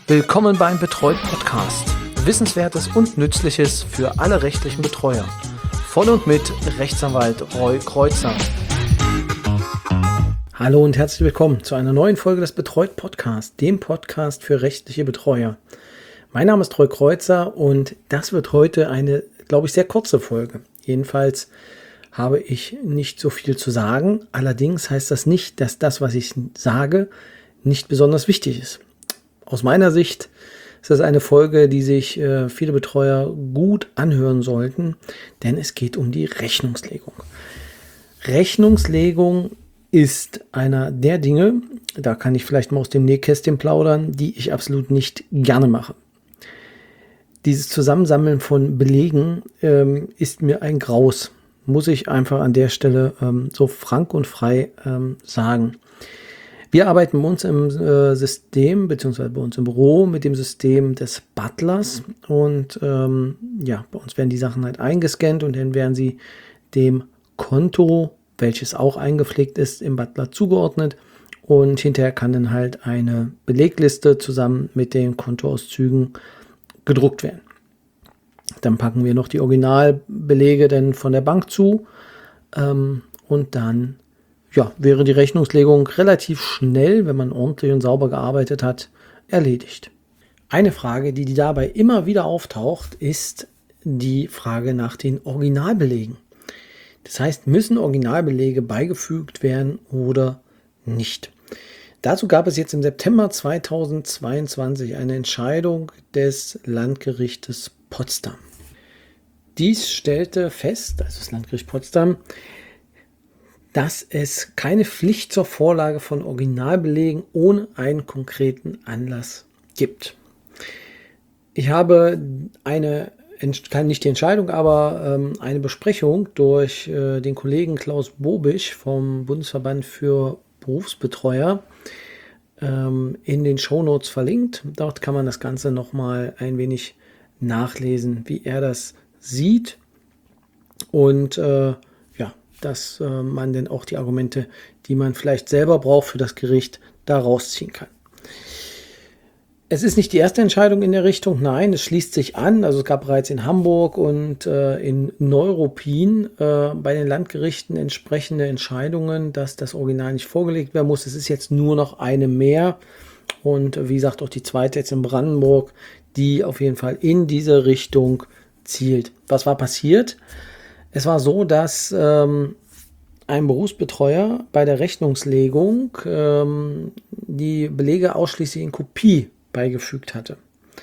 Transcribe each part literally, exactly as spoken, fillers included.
Willkommen beim Betreut Podcast. Wissenswertes und Nützliches für alle rechtlichen Betreuer. Von und mit Rechtsanwalt Roy Kreuzer. Hallo und herzlich willkommen zu einer neuen Folge des Betreut Podcasts, dem Podcast für rechtliche Betreuer. Mein Name ist Roy Kreuzer und das wird heute eine, glaube ich, sehr kurze Folge. Jedenfalls habe ich nicht so viel zu sagen. Allerdings heißt das nicht, dass das, was ich sage, nicht besonders wichtig ist. Aus meiner Sicht ist das eine Folge, die sich äh, viele Betreuer gut anhören sollten, denn es geht um die Rechnungslegung. Rechnungslegung ist einer der Dinge, da kann ich vielleicht mal aus dem Nähkästchen plaudern, die ich absolut nicht gerne mache. Dieses Zusammensammeln von Belegen ähm, ist mir ein Graus, muss ich einfach an der Stelle ähm, so frank und frei ähm, sagen. Wir arbeiten bei uns im äh, System, beziehungsweise bei uns im Büro mit dem System des Butlers und ähm, ja, bei uns werden die Sachen halt eingescannt und dann werden sie dem Konto, welches auch eingepflegt ist, im Butler zugeordnet und hinterher kann dann halt eine Belegliste zusammen mit den Kontoauszügen gedruckt werden. Dann packen wir noch die Originalbelege dann von der Bank zu ähm, und dann ja, wäre die Rechnungslegung relativ schnell, wenn man ordentlich und sauber gearbeitet hat, erledigt. Eine Frage, die dabei immer wieder auftaucht, ist die Frage nach den Originalbelegen. Das heißt, müssen Originalbelege beigefügt werden oder nicht? Dazu gab es jetzt im September zweitausendzweiundzwanzig eine Entscheidung des Landgerichtes Potsdam. Dies stellte fest, also das Landgericht Potsdam, dass es keine Pflicht zur Vorlage von Originalbelegen ohne einen konkreten Anlass gibt. Ich habe eine, nicht die Entscheidung, aber ähm, eine Besprechung durch äh, den Kollegen Klaus Bobisch vom Bundesverband für Berufsbetreuer ähm, in den Shownotes verlinkt. Dort kann man das Ganze nochmal ein wenig nachlesen, wie er das sieht und äh, dass äh, man dann auch die Argumente, die man vielleicht selber braucht für das Gericht, da rausziehen kann. Es ist nicht die erste Entscheidung in der Richtung, nein, es schließt sich an. Also es gab bereits in Hamburg und äh, in Neuruppin äh, bei den Landgerichten entsprechende Entscheidungen, dass das Original nicht vorgelegt werden muss. Es ist jetzt nur noch eine mehr und wie gesagt auch die zweite jetzt in Brandenburg, die auf jeden Fall in diese Richtung zielt. Was war passiert? Es war so, dass ähm, ein Berufsbetreuer bei der Rechnungslegung ähm, die Belege ausschließlich in Kopie beigefügt hatte.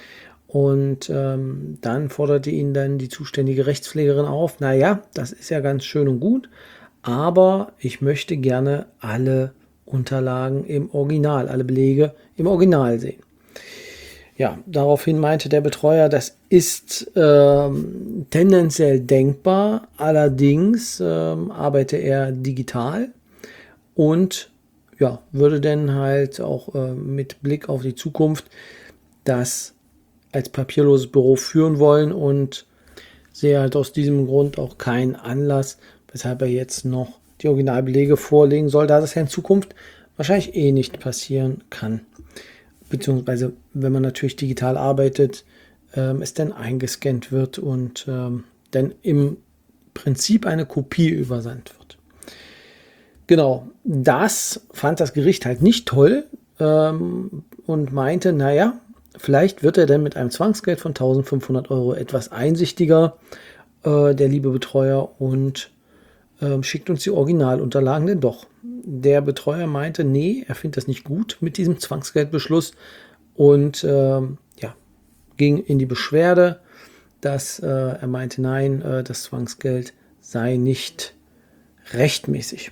Und ähm, dann forderte ihn dann die zuständige Rechtspflegerin auf, naja, das ist ja ganz schön und gut, aber ich möchte gerne alle Unterlagen im Original, alle Belege im Original sehen. Ja, daraufhin meinte der Betreuer, das ist ähm, tendenziell denkbar, allerdings ähm, arbeite er digital und ja, würde dann halt auch äh, mit Blick auf die Zukunft das als papierloses Büro führen wollen und sehe halt aus diesem Grund auch keinen Anlass, weshalb er jetzt noch die Originalbelege vorlegen soll, da das ja in Zukunft wahrscheinlich eh nicht passieren kann. Beziehungsweise, wenn man natürlich digital arbeitet, ähm, es dann eingescannt wird und ähm, dann im Prinzip eine Kopie übersandt wird. Genau, das fand das Gericht halt nicht toll ähm, und meinte, naja, vielleicht wird er dann mit einem Zwangsgeld von eintausendfünfhundert Euro etwas einsichtiger, äh, der liebe Betreuer, und äh, schickt uns die Originalunterlagen denn doch. Der Betreuer meinte, nee, er findet das nicht gut mit diesem Zwangsgeldbeschluss und äh, ja, ging in die Beschwerde, dass äh, er meinte, nein, äh, das Zwangsgeld sei nicht rechtmäßig.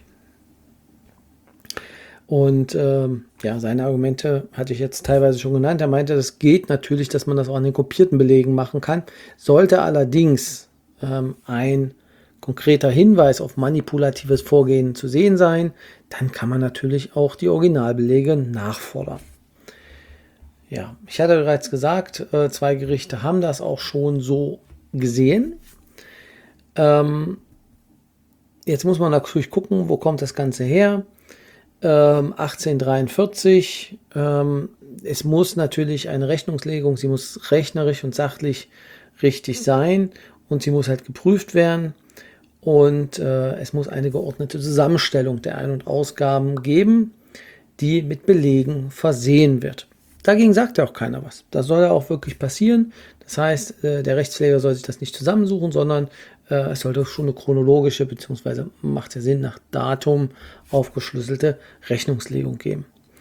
Und äh, ja, seine Argumente hatte ich jetzt teilweise schon genannt. Er meinte, das geht natürlich, dass man das auch an den kopierten Belegen machen kann. Sollte allerdings ähm, ein konkreter Hinweis auf manipulatives Vorgehen zu sehen sein, dann kann man natürlich auch die Originalbelege nachfordern. Ja, ich hatte bereits gesagt, äh, zwei Gerichte haben das auch schon so gesehen. Ähm, jetzt muss man natürlich gucken, wo kommt das Ganze her. Ähm, achtzehnhundertdreiundvierzig, ähm, es muss natürlich eine Rechnungslegung, sie muss rechnerisch und sachlich richtig sein und sie muss halt geprüft werden und äh, es muss eine geordnete Zusammenstellung der Ein- und Ausgaben geben, die mit Belegen versehen wird. Dagegen sagt ja auch keiner was. Das soll ja auch wirklich passieren. Das heißt, äh, der Rechtspfleger soll sich das nicht zusammensuchen, sondern äh, es sollte schon eine chronologische, beziehungsweise macht ja Sinn, nach Datum aufgeschlüsselte Rechnungslegung geben.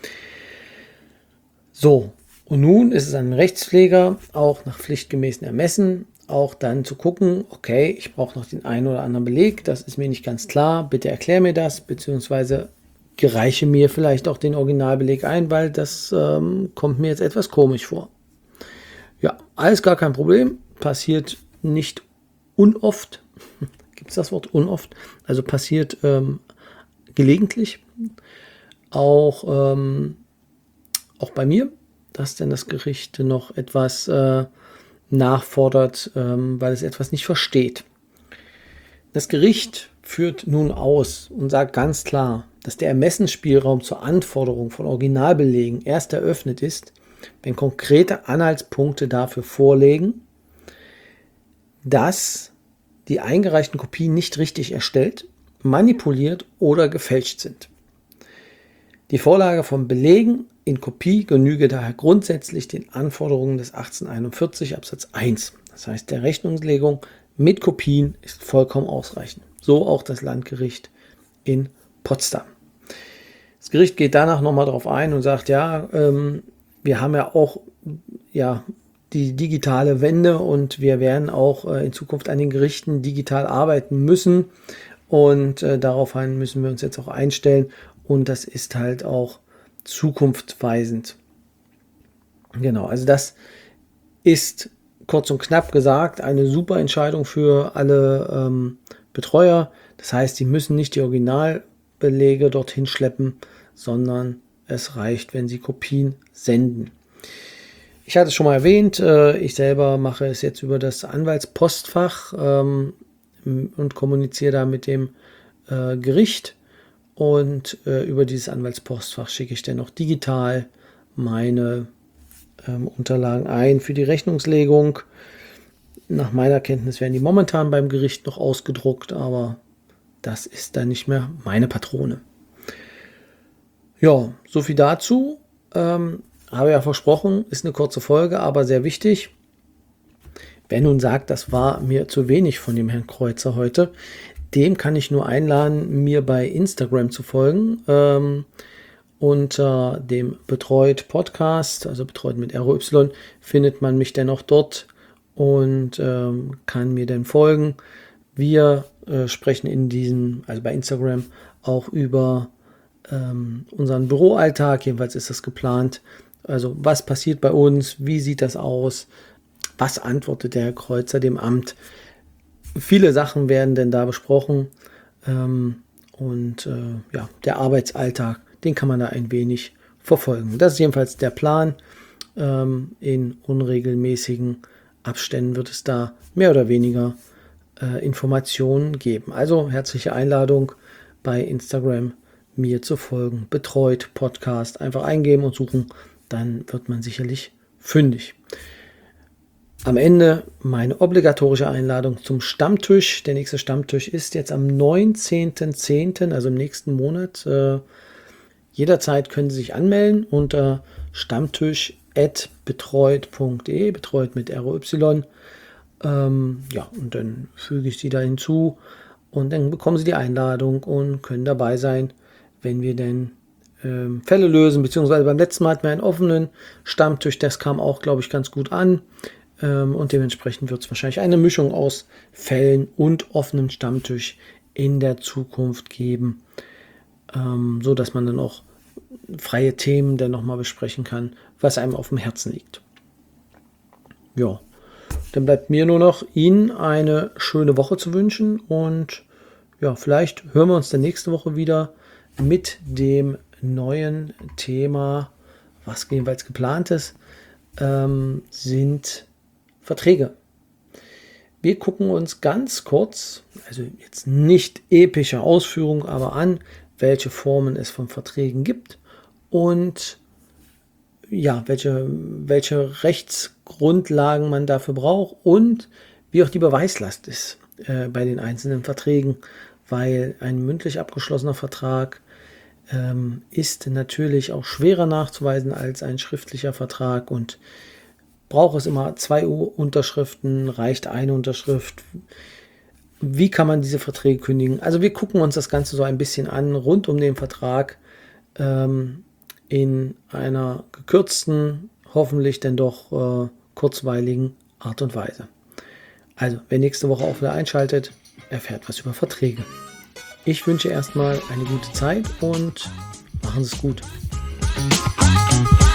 So, und nun ist es an dem Rechtspfleger auch nach pflichtgemäßen Ermessen auch dann zu gucken, okay, ich brauche noch den einen oder anderen Beleg, das ist mir nicht ganz klar, bitte erklär mir das, beziehungsweise gereiche mir vielleicht auch den Originalbeleg ein, weil das ähm, kommt mir jetzt etwas komisch vor. Ja, alles gar kein Problem, passiert nicht unoft, gibt es das Wort unoft, also passiert ähm, gelegentlich, auch, ähm, auch bei mir, dass denn das Gericht noch etwas äh, nachfordert, ähm, weil es etwas nicht versteht. Das Gericht führt nun aus und sagt ganz klar, dass der Ermessensspielraum zur Anforderung von Originalbelegen erst eröffnet ist, wenn konkrete Anhaltspunkte dafür vorliegen, dass die eingereichten Kopien nicht richtig erstellt, manipuliert oder gefälscht sind. Die Vorlage von Belegen in Kopie genüge daher grundsätzlich den Anforderungen des achtzehnhunderteinundvierzig Absatz eins. Das heißt, der Rechnungslegung mit Kopien ist vollkommen ausreichend. So auch das Landgericht in Potsdam. Das Gericht geht danach nochmal darauf ein und sagt, ja, ähm, wir haben ja auch ja, die digitale Wende und wir werden auch äh, in Zukunft an den Gerichten digital arbeiten müssen und äh, darauf müssen wir uns jetzt auch einstellen und das ist halt auch zukunftsweisend. Genau, also das ist kurz und knapp gesagt eine super Entscheidung für alle ähm, Betreuer. Das heißt, sie müssen nicht die Originalbelege dorthin schleppen, sondern es reicht, wenn sie Kopien senden. Ich hatte es schon mal erwähnt, äh, ich selber mache es jetzt über das Anwaltspostfach ähm, und kommuniziere da mit dem äh, Gericht. Und äh, über dieses Anwaltspostfach schicke ich dann noch digital meine ähm, Unterlagen ein für die Rechnungslegung. Nach meiner Kenntnis werden die momentan beim Gericht noch ausgedruckt, aber das ist dann nicht mehr meine Patrone. Ja, so viel dazu. Ähm, habe ja versprochen, ist eine kurze Folge, aber sehr wichtig. Wer nun sagt, das war mir zu wenig von dem Herrn Kreuzer heute, dem kann ich nur einladen, mir bei Instagram zu folgen. Ähm, unter dem Betreut Podcast, also betreut mit R O Y, findet man mich dann auch dort und ähm, kann mir dann folgen. Wir äh, sprechen in diesem, also bei Instagram, auch über ähm, unseren Büroalltag. Jedenfalls ist das geplant. Also was passiert bei uns? Wie sieht das aus? Was antwortet der Herr Kreuzer dem Amt? Viele Sachen werden denn da besprochen ähm, und äh, ja, der Arbeitsalltag, den kann man da ein wenig verfolgen. Das ist jedenfalls der Plan. Ähm, in unregelmäßigen Abständen wird es da mehr oder weniger äh, Informationen geben. Also herzliche Einladung bei Instagram mir zu folgen. Betreut Podcast einfach eingeben und suchen, dann wird man sicherlich fündig. Am Ende meine obligatorische Einladung zum Stammtisch. Der nächste Stammtisch ist jetzt am neunzehnten zehnten, also im nächsten Monat. Äh, jederzeit können Sie sich anmelden unter stammtisch at betreut punkt de, betreut mit R O Y. Ähm, ja, und dann füge ich Sie da hinzu und dann bekommen Sie die Einladung und können dabei sein, wenn wir denn ähm, Fälle lösen, beziehungsweise beim letzten Mal hatten wir einen offenen Stammtisch, das kam auch, glaube ich, ganz gut an. Und dementsprechend wird es wahrscheinlich eine Mischung aus Fällen und offenem Stammtisch in der Zukunft geben, ähm, so dass man dann auch freie Themen dann nochmal besprechen kann, was einem auf dem Herzen liegt. Ja, dann bleibt mir nur noch Ihnen eine schöne Woche zu wünschen und ja, vielleicht hören wir uns dann nächste Woche wieder mit dem neuen Thema, was jeweils geplant ist, ähm, sind Verträge. Wir gucken uns ganz kurz, also jetzt nicht epische Ausführung, aber an, welche Formen es von Verträgen gibt und ja, welche, welche Rechtsgrundlagen man dafür braucht und wie auch die Beweislast ist äh, bei den einzelnen Verträgen, weil ein mündlich abgeschlossener Vertrag ähm, ist natürlich auch schwerer nachzuweisen als ein schriftlicher Vertrag und braucht es immer zwei Unterschriften, reicht eine Unterschrift? Wie kann man diese Verträge kündigen? Also wir gucken uns das Ganze so ein bisschen an, rund um den Vertrag, ähm, in einer gekürzten, hoffentlich denn doch äh, kurzweiligen Art und Weise. Also, wer nächste Woche auch wieder einschaltet, erfährt was über Verträge. Ich wünsche erstmal eine gute Zeit und machen Sie es gut.